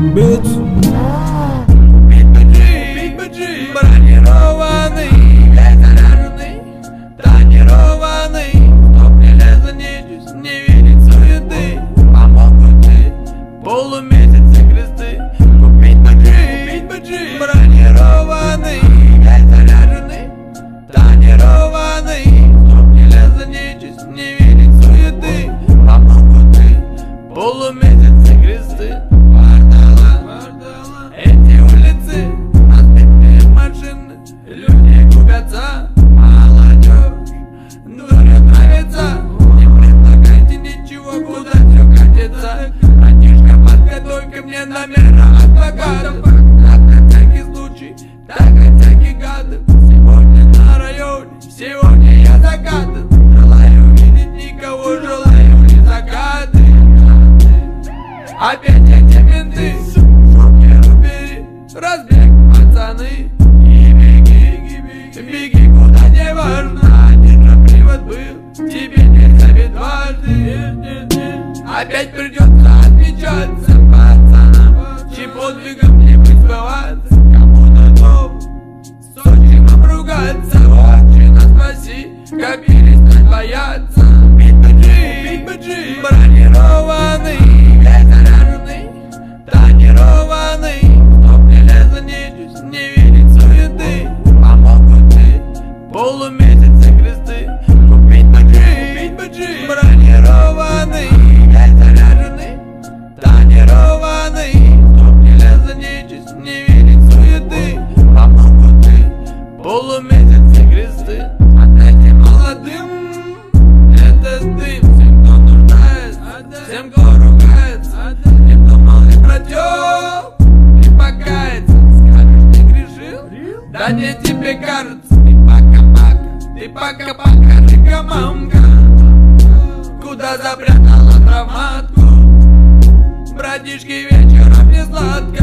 Битс. Купить бы джип, бронированный, весь заряженный, тонированный, чтоб не лезла нечисть, не видеть суеты. Помогут ты полумесяцы кресты. Купить бы джип, бронированный, весь заряженный, тонированный, чтоб не лезла нечисть, не видеть суеты. Помогут ты полумесяцы кресты. Эти улицы, разбитые машины, люди губятся, молодежь дуре нравится. Не предлагайте ничего, куда все катится. Братишка, подготовь ко мне номера адвокатов, как на всякий случай, так и всяких гадов. Сегодня на районе, сегодня я закатан. Желаю видеть никого, желаю ли закаты. Опять эти менты, разбег, пацаны, и беги, беги, куда не важно. Один же привод был, тебе не забит дважды. Опять придется отмечаться пацанам, чьим подвигом не быть сбываться. Кому-то новым, с отчимом ругаться. Отчина спаси, как перестать бояться. Купить бы джип, бронированный, весь заряженный, тонированный, чтоб не лезла нечисть, не видеть суеты. Помогут ты полумесяцы кресты. Купить бы джип, бронированный, весь заряженный, тонированный, чтоб не лезла нечисть, не видеть суеты. Помогут ты полумесяцы кресты. Отдайте молодым этот дым, всем, кто нуждается, всем, кто ругается. Не думал и протек, и покаяться. Скажешь, ты грешил? Да не тебе кажется. Ты пока-пока, рыка мамка, куда запрятала травматку? Братишки, вечером не сладко.